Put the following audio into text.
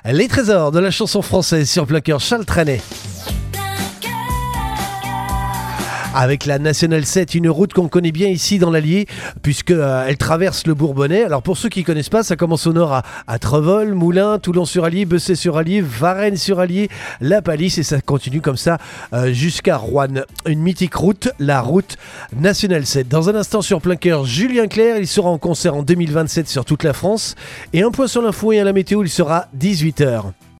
Les trésors de la chanson française sur Plaqueur, Charles Trenet. Avec la Nationale 7, une route qu'on connaît bien ici dans l'Allier, puisque elle traverse le Bourbonnais. Alors pour ceux qui ne connaissent pas, ça commence au nord à Trevols, Moulins, Toulon-sur-Allier, Bessay-sur-Allier, Varennes-sur-Allier, La Palisse, et ça continue comme ça jusqu'à Roanne. Une mythique route, la route Nationale 7. Dans un instant sur Plein Cœur, Julien Clerc, il sera en concert en 2027 sur toute la France. Et un point sur l'info et à la météo, il sera 18h.